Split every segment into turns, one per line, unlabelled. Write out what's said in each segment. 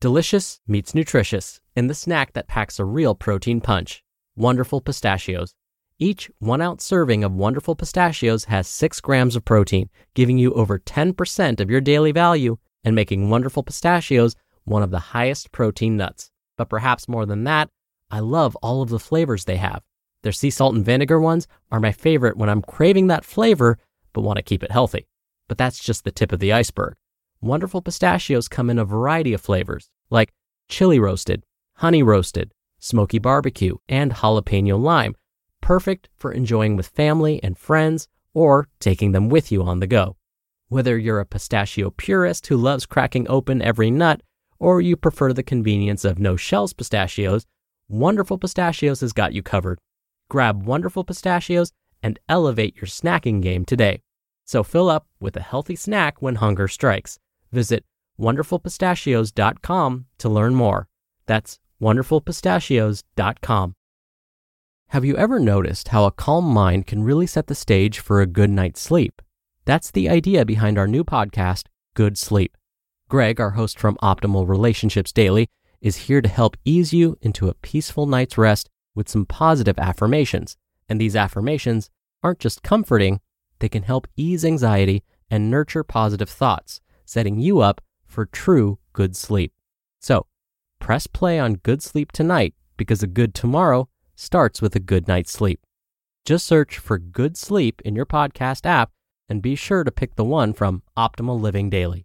Delicious meets nutritious in the snack that packs a real protein punch. Wonderful Pistachios. Each 1-ounce serving of Wonderful Pistachios has 6 grams of protein, giving you over 10% of your daily value and making Wonderful Pistachios one of the highest protein nuts. But perhaps more than that, I love all of the flavors they have. Their sea salt and vinegar ones are my favorite when I'm craving that flavor but want to keep it healthy. But that's just the tip of the iceberg. Wonderful Pistachios come in a variety of flavors, like chili roasted, honey roasted, smoky barbecue, and jalapeno lime, perfect for enjoying with family and friends or taking them with you on the go. Whether you're a pistachio purist who loves cracking open every nut, or you prefer the convenience of no-shells pistachios, Wonderful Pistachios has got you covered. Grab Wonderful Pistachios and elevate your snacking game today. So fill up with a healthy snack when hunger strikes. Visit wonderfulpistachios.com to learn more. That's wonderfulpistachios.com. Have you ever noticed how a calm mind can really set the stage for a good night's sleep? That's the idea behind our new podcast, Good Sleep. Greg, our host from Optimal Relationships Daily, is here to help ease you into a peaceful night's rest with some positive affirmations. And these affirmations aren't just comforting, they can help ease anxiety and nurture positive thoughts, setting you up for true good sleep. So, press play on Good Sleep tonight because a good tomorrow starts with a good night's sleep. Just search for Good Sleep in your podcast app and be sure to pick the one from Optimal Living Daily.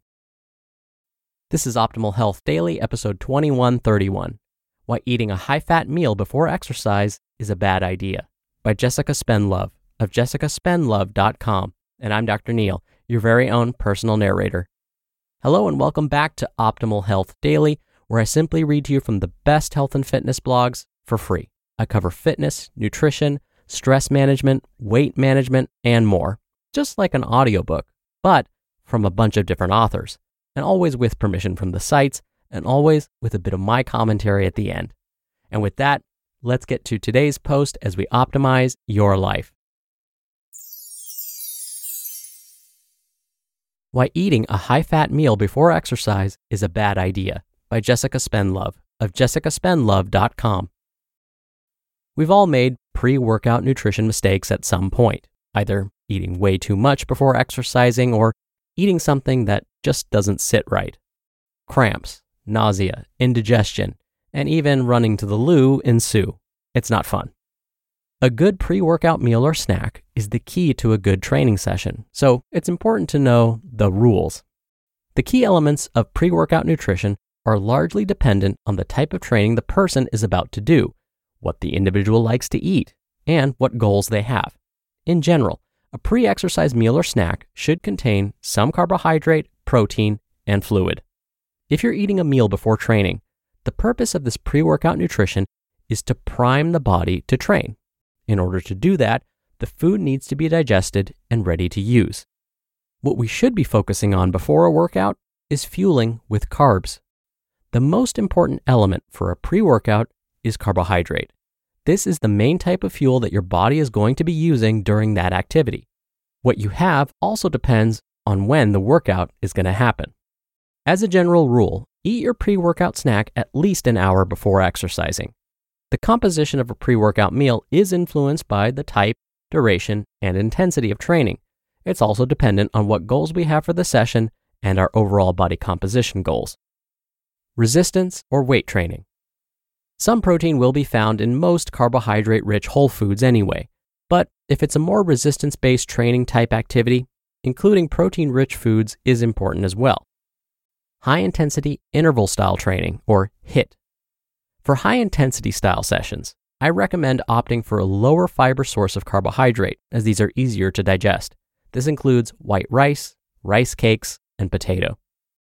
This is Optimal Health Daily, episode 2131, Why Eating a High-Fat Meal Before Exercise is a Bad Idea, by Jessica Spendlove of jessicaspendlove.com. And I'm Dr. Neil, your very own personal narrator. Hello and welcome back to Optimal Health Daily, where I simply read to you from the best health and fitness blogs for free. I cover fitness, nutrition, stress management, weight management, and more, just like an audiobook, but from a bunch of different authors, and always with permission from the sites, and always with a bit of my commentary at the end. And with that, let's get to today's post as we optimize your life. Why Eating a High-Fat Meal Before Exercise is a Bad Idea, by Jessica Spendlove of jessicaspendlove.com. We've all made pre-workout nutrition mistakes at some point, either eating way too much before exercising or eating something that just doesn't sit right. Cramps, nausea, indigestion, and even running to the loo ensue. It's not fun. A good pre-workout meal or snack is the key to a good training session, so it's important to know the rules. The key elements of pre-workout nutrition are largely dependent on the type of training the person is about to do, what the individual likes to eat, and what goals they have. In general, a pre-exercise meal or snack should contain some carbohydrate, protein, and fluid. If you're eating a meal before training, the purpose of this pre-workout nutrition is to prime the body to train. In order to do that, the food needs to be digested and ready to use. What we should be focusing on before a workout is fueling with carbs. The most important element for a pre-workout is carbohydrate. This is the main type of fuel that your body is going to be using during that activity. What you have also depends on when the workout is going to happen. As a general rule, eat your pre-workout snack at least an hour before exercising. The composition of a pre-workout meal is influenced by the type, duration, and intensity of training. It's also dependent on what goals we have for the session and our overall body composition goals. Resistance or weight training. Some protein will be found in most carbohydrate-rich whole foods anyway, but if it's a more resistance-based training type activity, including protein-rich foods is important as well. High-intensity interval-style training, or HIIT. For high-intensity style sessions, I recommend opting for a lower fiber source of carbohydrate, as these are easier to digest. This includes white rice, rice cakes, and potato.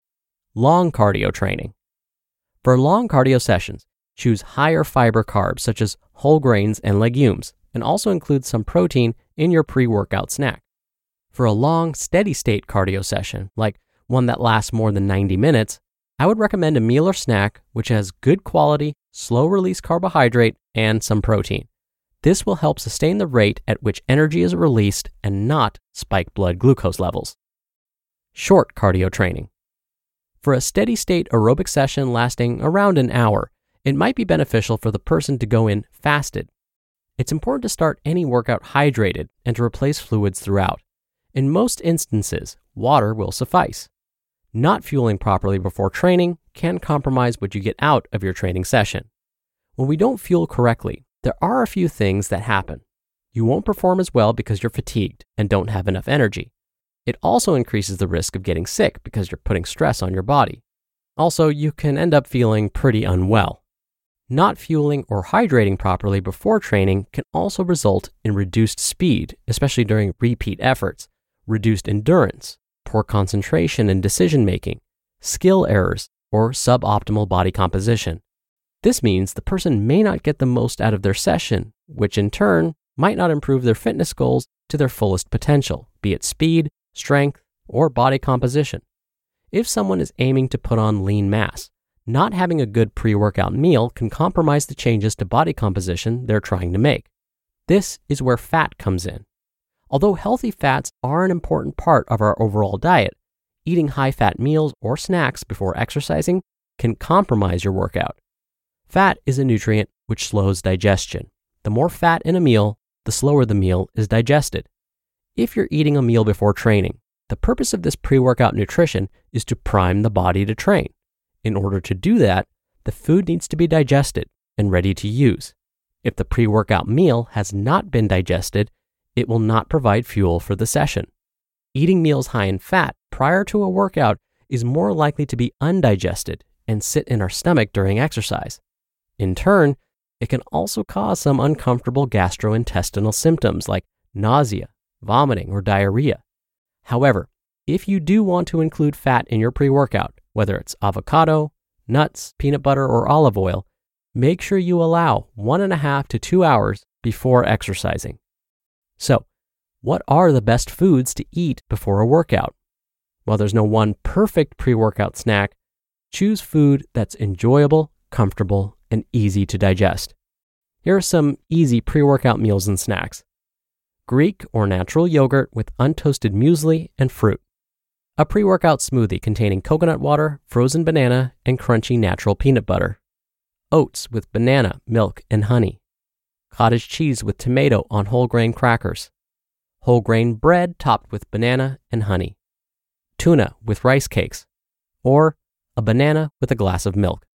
Long cardio training. For long cardio sessions, choose higher fiber carbs such as whole grains and legumes, and also include some protein in your pre-workout snack. For a long, steady-state cardio session, like one that lasts more than 90 minutes, I would recommend a meal or snack which has good quality, slow-release carbohydrate and some protein. This will help sustain the rate at which energy is released and not spike blood glucose levels. Short cardio training. For a steady state aerobic session lasting around an hour, it might be beneficial for the person to go in fasted. It's important to start any workout hydrated and to replace fluids throughout. In most instances, water will suffice. Not fueling properly before training can compromise what you get out of your training session. When we don't fuel correctly, there are a few things that happen. You won't perform as well because you're fatigued and don't have enough energy. It also increases the risk of getting sick because you're putting stress on your body. Also, you can end up feeling pretty unwell. Not fueling or hydrating properly before training can also result in reduced speed, especially during repeat efforts, reduced endurance, poor concentration and decision-making, skill errors, or suboptimal body composition. This means the person may not get the most out of their session, which in turn might not improve their fitness goals to their fullest potential, be it speed, strength, or body composition. If someone is aiming to put on lean mass, not having a good pre-workout meal can compromise the changes to body composition they're trying to make. This is where fat comes in. Although healthy fats are an important part of our overall diet, eating high-fat meals or snacks before exercising can compromise your workout. Fat is a nutrient which slows digestion. The more fat in a meal, the slower the meal is digested. If you're eating a meal before training, the purpose of this pre-workout nutrition is to prime the body to train. In order to do that, the food needs to be digested and ready to use. If the pre-workout meal has not been digested, it will not provide fuel for the session. Eating meals high in fat prior to a workout is more likely to be undigested and sit in our stomach during exercise. In turn, it can also cause some uncomfortable gastrointestinal symptoms like nausea, vomiting, or diarrhea. However, if you do want to include fat in your pre-workout, whether it's avocado, nuts, peanut butter, or olive oil, make sure you allow 1.5 to 2 hours before exercising. So, what are the best foods to eat before a workout? While there's no one perfect pre-workout snack, choose food that's enjoyable, comfortable, and easy to digest. Here are some easy pre-workout meals and snacks. Greek or natural yogurt with untoasted muesli and fruit. A pre-workout smoothie containing coconut water, frozen banana, and crunchy natural peanut butter. Oats with banana, milk, and honey. Cottage cheese with tomato on whole grain crackers. Whole grain bread topped with banana and honey. Tuna with rice cakes. Or a banana with a glass of milk.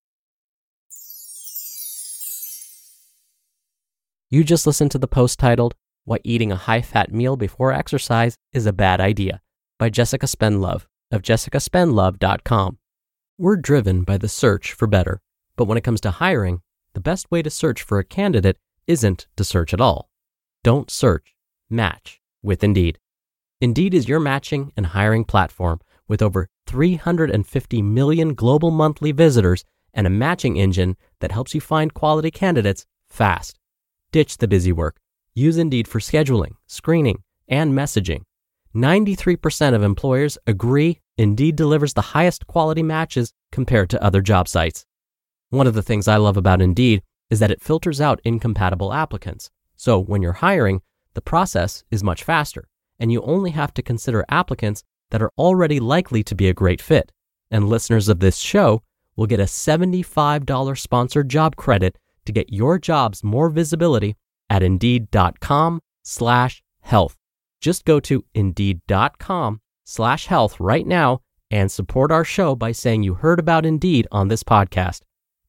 You just listened to the post titled, Why Eating a High-Fat Meal Before Exercise is a Bad Idea by Jessica Spendlove of jessicaspendlove.com. We're driven by the search for better, but when it comes to hiring, the best way to search for a candidate isn't to search at all. Don't search, match with Indeed. Indeed is your matching and hiring platform with over 350 million global monthly visitors and a matching engine that helps you find quality candidates fast. Ditch the busy work. Use Indeed for scheduling, screening, and messaging. 93% of employers agree Indeed delivers the highest quality matches compared to other job sites. One of the things I love about Indeed is that it filters out incompatible applicants. So when you're hiring, the process is much faster, and you only have to consider applicants that are already likely to be a great fit. And listeners of this show will get a $75 sponsored job credit to get your jobs more visibility at Indeed.com/health. Just go to Indeed.com/health right now and support our show by saying you heard about Indeed on this podcast.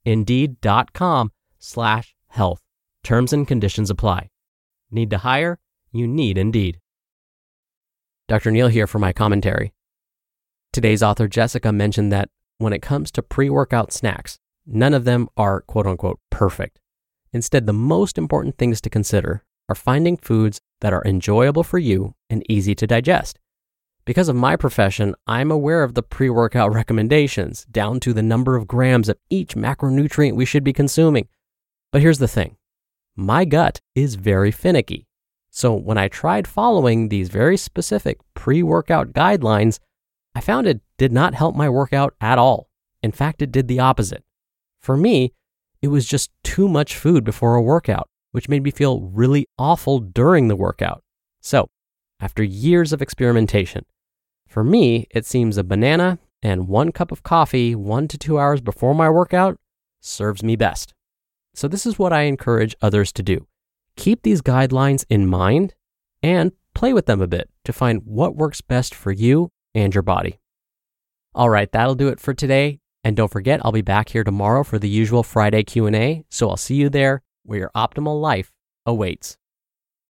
Indeed.com/health. Terms and conditions apply. Need to hire? You need Indeed. Dr. Neal here for my commentary. Today's author Jessica mentioned that when it comes to pre-workout snacks, none of them are quote-unquote perfect. Instead, the most important things to consider are finding foods that are enjoyable for you and easy to digest. Because of my profession, I'm aware of the pre-workout recommendations, down to the number of grams of each macronutrient we should be consuming. But here's the thing. My gut is very finicky. So when I tried following these very specific pre-workout guidelines, I found it did not help my workout at all. In fact, it did the opposite. For me, it was just too much food before a workout, which made me feel really awful during the workout. So, after years of experimentation, for me, it seems a banana, and 1 cup of coffee 1 to 2 hours before my workout serves me best. So this is what I encourage others to do. Keep these guidelines in mind and play with them a bit to find what works best for you and your body. All right, that'll do it for today. And don't forget, I'll be back here tomorrow for the usual Friday Q&A. So I'll see you there where your optimal life awaits.